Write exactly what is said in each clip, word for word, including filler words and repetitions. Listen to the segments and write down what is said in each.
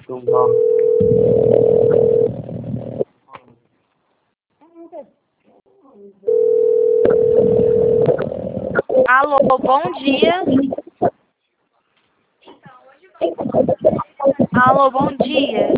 Então, dá. Alô, bom dia. Alô, bom dia.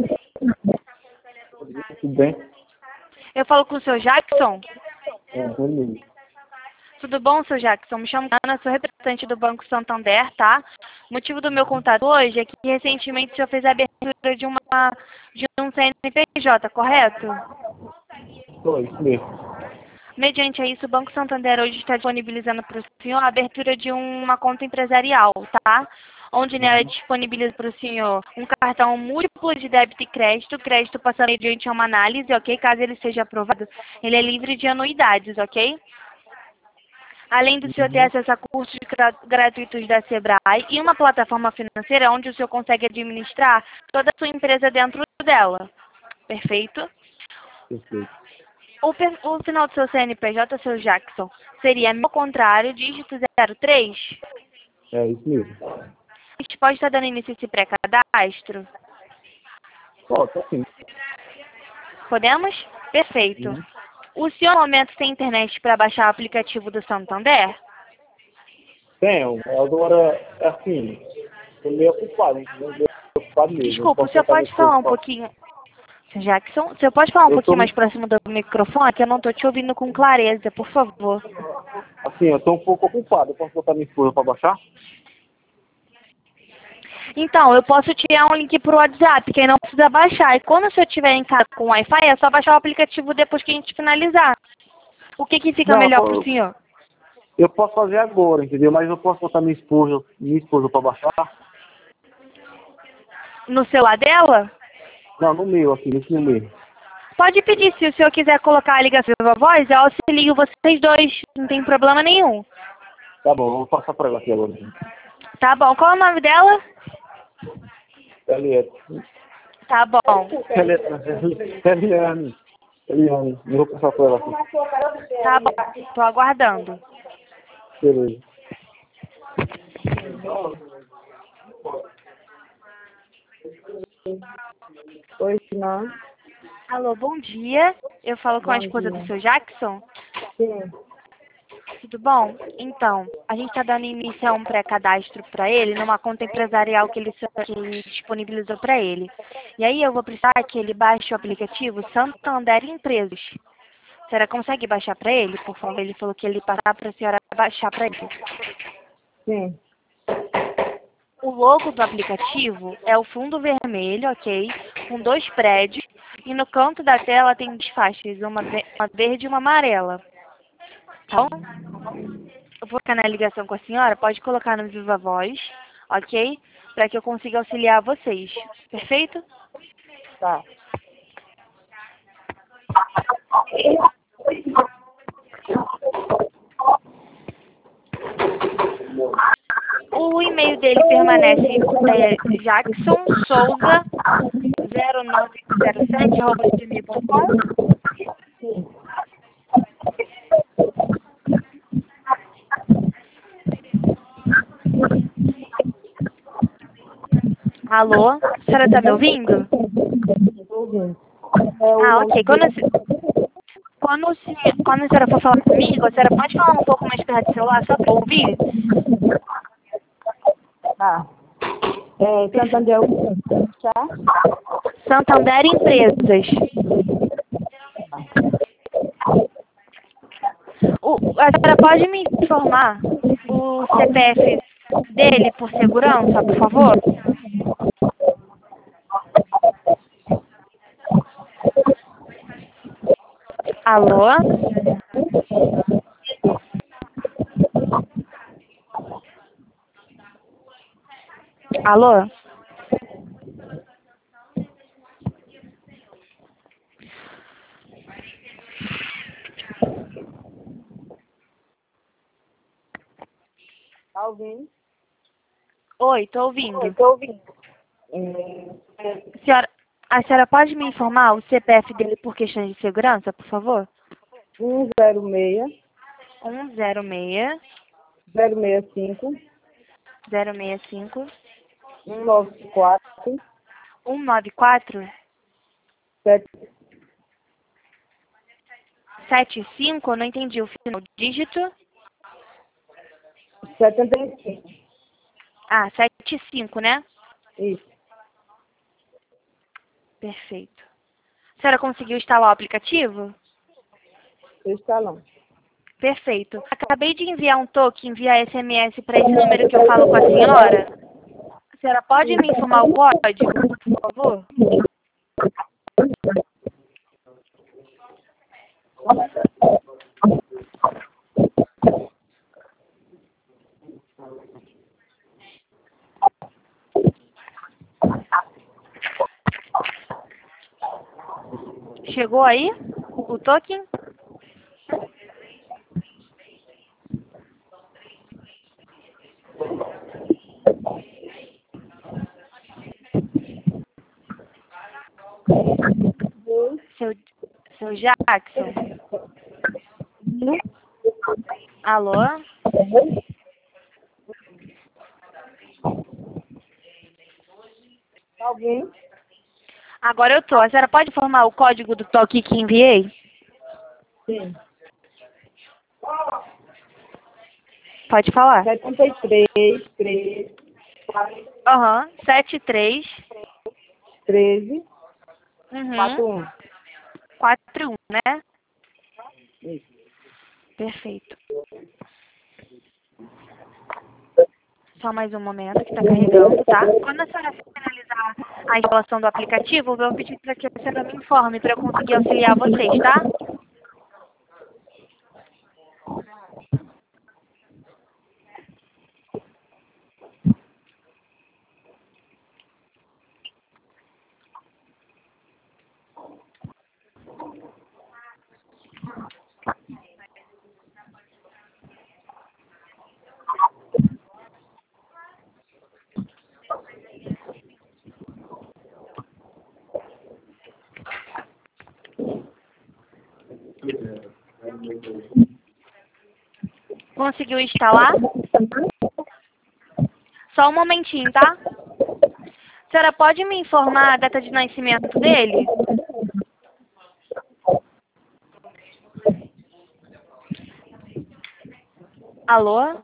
Tudo bem? Eu falo com o seu Jackson. É, beleza. Tudo bom, seu Jackson? Me chamo Ana, sou representante do Banco Santander, tá? O motivo do meu contato hoje é que recentemente o senhor fez a abertura de, uma, de um C N P J, correto? Tô, isso mesmo. Mediante a isso, o Banco Santander hoje está disponibilizando para o senhor a abertura de uma conta empresarial, tá? Onde nela disponibiliza para o senhor um cartão múltiplo de débito e crédito, crédito passando mediante uma análise, ok? Caso ele seja aprovado, ele é livre de anuidades, ok? Além do senhor ter Uhum. acesso a cursos gra- gratuitos da Sebrae e uma plataforma financeira onde o senhor consegue administrar toda a sua empresa dentro dela. Perfeito? Perfeito. O, per- o final do seu C N P J, seu Jackson, seria, ao contrário, dígito zero três. É isso mesmo. A gente pode estar dando início a esse pré-cadastro? Ó, tá sim. Podemos? Perfeito. Uhum. O senhor, no momento, tem internet para baixar o aplicativo do Santander? Tenho. Agora, é assim, tô meio ocupado, entendeu? Meio ocupado mesmo. Eu Desculpa, o posso senhor botar minha pode esposa falar um pra... pouquinho... Seu Jackson, o senhor pode falar um Eu tô, pouquinho mais próximo do microfone, que eu não estou te ouvindo com clareza, por favor. assim, eu tô um pouco ocupado. Eu posso botar minha esposa pra baixar? Então, eu posso te dar um link pro WhatsApp, que aí não precisa baixar. E quando o senhor estiver em casa com Wi-Fi, é só baixar o aplicativo depois que a gente finalizar. O que que fica Não, melhor pro eu, senhor? eu posso fazer agora, entendeu? Mas eu posso botar minha esposa, minha esposa pra baixar? No celular dela? Não, no meu, aqui, nesse no meu. Pode pedir, se o senhor quiser colocar a ligação viva voz, eu auxilio vocês dois, não tem problema nenhum. Tá bom, eu vou passar pra ela aqui agora. Tá bom, qual é o nome dela? Eliette. Tá bom, Eliette, Eliane. Eliane, eu vou passar pra ela aqui. tá bom, tô aguardando. Beleza. Oi, não. Alô, bom dia. Eu falo com a Bom esposa do dia. seu Jackson. Sim. Tudo bom? Então, a gente está dando início a um pré-cadastro para ele, numa conta empresarial que ele, que ele disponibilizou para ele. E aí eu vou precisar que ele baixe o aplicativo Santander Empresas. A senhora consegue baixar para ele? Por favor, ele falou que ele ia passar para a senhora baixar para ele. Sim. O logo do aplicativo é o fundo vermelho, ok? Com dois prédios. E no canto da tela tem duas faixas, uma, ve- uma verde e uma amarela. Tá bom? Eu vou ficar na ligação com a senhora, pode colocar no Viva Voz, ok? Para que eu consiga auxiliar vocês. Perfeito? Tá. O e-mail dele permanece é, jackson souza zero nove zero sete arroba gmail ponto com. Alô? A senhora está me ouvindo? Ouvindo. É o Ah, nome ok. Quando, a dele. se- quando, o senhor- quando a senhora for falar comigo, a senhora pode falar um pouco mais perto do celular, só para ouvir? Tá. É, Santander, tá? Santander Empresas. O, a senhora pode me informar o C P F dele por segurança, por favor? Alô? Alô? Tá ouvindo? Oi, tô ouvindo. Tô ouvindo. Senhora, a senhora pode me informar o C P F dele por questões de segurança, por favor? um zero seis, um zero seis, zero seis cinco, zero seis cinco, um nove quatro, um nove quatro, sete, sete cinco, não entendi o final. Dígito? setenta e cinco. Ah, sete cinco, né? Isso. Perfeito. A senhora conseguiu instalar o aplicativo? Estou instalando. Perfeito. Acabei de enviar um token via S M S para esse número que eu falo com a senhora. A senhora pode me informar o código, por favor? Chegou aí o token? Seu, seu Jackson? Alô? Alguém? Agora eu tô. A senhora pode informar o código do toque que enviei? Sim. Pode falar. setenta e três, três, Aham. Sete três. treze, Uhum. quatro um. Quatro um, né? Isso. Perfeito. Só mais um momento que está carregando, tá? Quando a senhora finalizar a instalação do aplicativo, eu vou pedir para que a senhora me informe para eu conseguir auxiliar vocês, tá? Conseguiu instalar? Só um momentinho, tá? A senhora pode me informar a data de nascimento dele? Alô?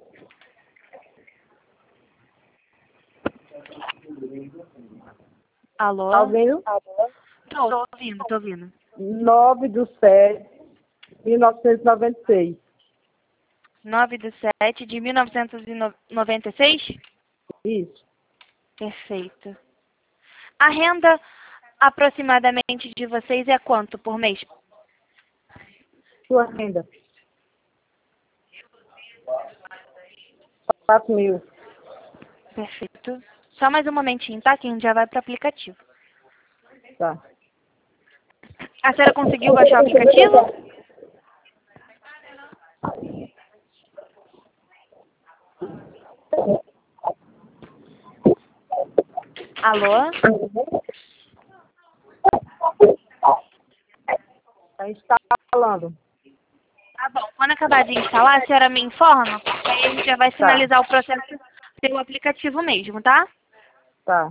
Alô? Tá ouvindo? Tô, tô ouvindo, tô ouvindo. nove do sete, mil novecentos e noventa e seis. nove de sete de mil novecentos e noventa e seis? Isso. Perfeito. A renda aproximadamente de vocês é quanto por mês? Sua renda? quatro mil. Perfeito. Só mais um momentinho, tá? Que a gente já vai para o aplicativo. Tá. A senhora conseguiu baixar o aplicativo? Alô? Tá instalando. Tá bom. Quando acabar de instalar, a senhora me informa, porque aí a gente já vai finalizar o processo pelo aplicativo mesmo, tá? Tá.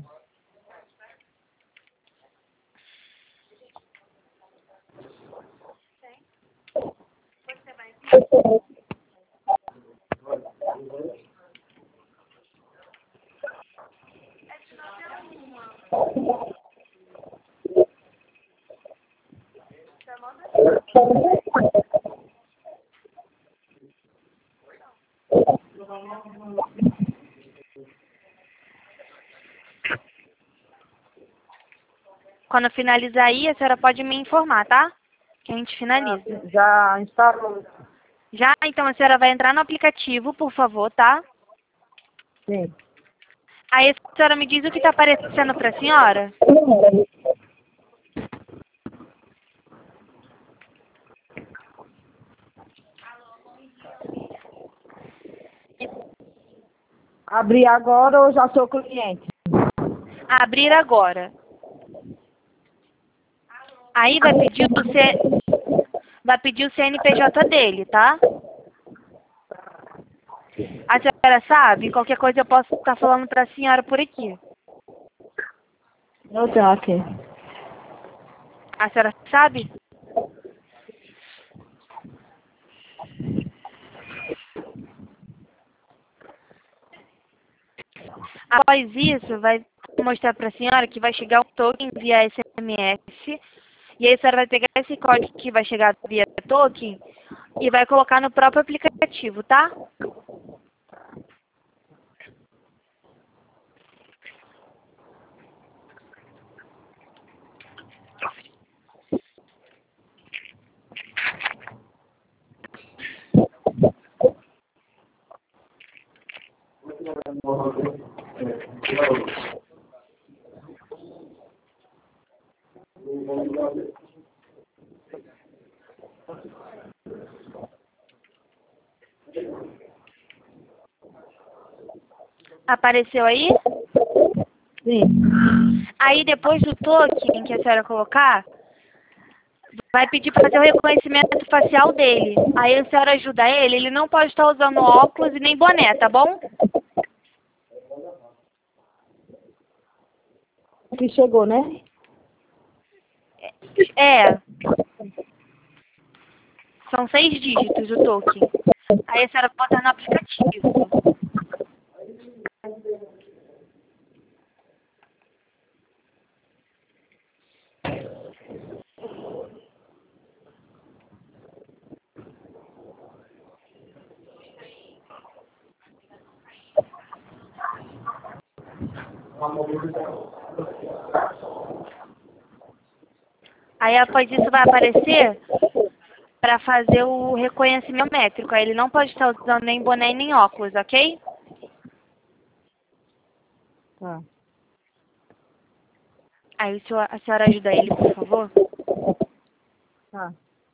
Quando finalizar aí, a senhora pode me informar, tá? Que a gente finaliza. Já instalou. Já, então a senhora vai entrar no aplicativo, por favor, tá? Sim. Aí a senhora me diz o que está aparecendo para a senhora. Abrir agora ou já sou cliente? Abrir agora. Aí vai pedir o C... vai pedir o C N P J dele, tá? A senhora sabe? Qualquer coisa eu posso estar falando para a senhora por aqui. Eu tenho aqui. A senhora sabe? Após isso, vai mostrar para a senhora que vai chegar um token via S M S. E aí a senhora vai pegar esse código que vai chegar via token e vai colocar no próprio aplicativo, tá? Apareceu aí? Sim. Aí depois do token que a senhora colocar, vai pedir para fazer o reconhecimento facial dele. Aí a senhora ajuda ele, ele não pode estar usando óculos e nem boné, tá bom? Que chegou, né? É. São seis dígitos o token. Aí a senhora bota no aplicativo. Aí após isso vai aparecer para fazer o reconhecimento métrico. Aí ele não pode estar usando nem boné nem óculos, ok? Tá. Aí o senhor- a senhora ajuda ele, por favor? Tá.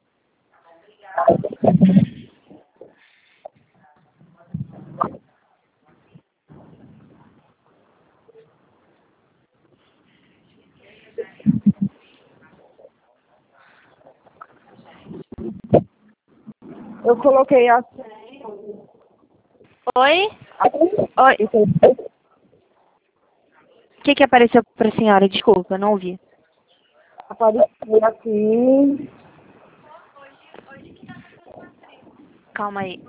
Eu coloquei a Oi? Oi. Oi. O que que apareceu para a senhora? Desculpa, não ouvi. Apareceu aqui. Calma aí.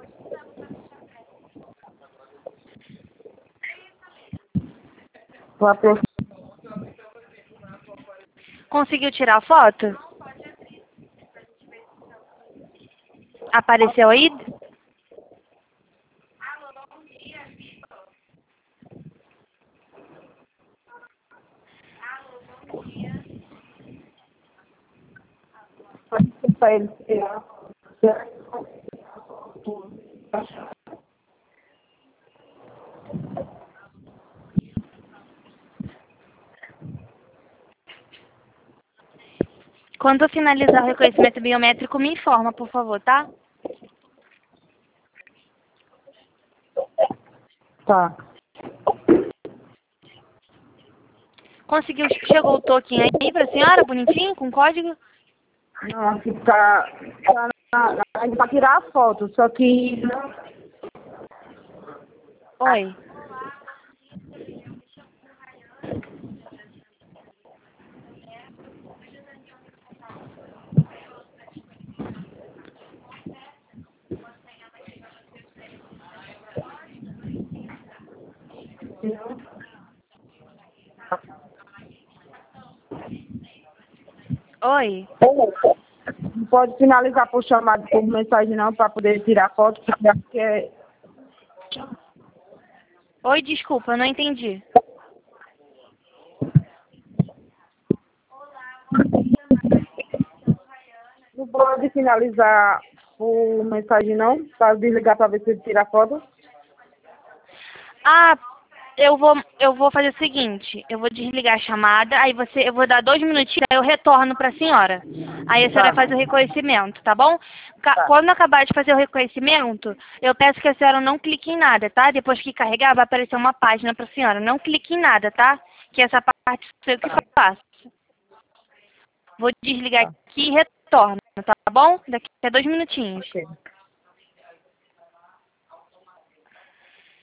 O apro- Conseguiu tirar a foto? Apareceu aí? Pra ele tirar. Quando eu finalizar o reconhecimento biométrico, me informa, por favor, tá? Tá. Conseguiu? Chegou o token aí pra senhora, bonitinho, com código? Não, aqui tá, tá na, na, ainda pra tirar a foto, só que Oi. Oi. não pode finalizar por chamada, por mensagem não, para poder tirar foto, porque aqui é... Oi, desculpa, eu não entendi. Não pode finalizar por mensagem não, para desligar para ver se ele tira foto. Ah, eu vou, eu vou fazer o seguinte, eu vou desligar a chamada, aí você, eu vou dar dois minutinhos, aí eu retorno para a senhora. Aí a senhora Tá. faz o reconhecimento, tá bom? Ca- Tá. Quando acabar de fazer o reconhecimento, eu peço que a senhora não clique em nada, tá? Depois que carregar, vai aparecer uma página para a senhora. Não clique em nada, tá? Que essa parte sou eu que faço. Vou desligar Tá. aqui e retorno, tá bom? Daqui a dois minutinhos. Ok.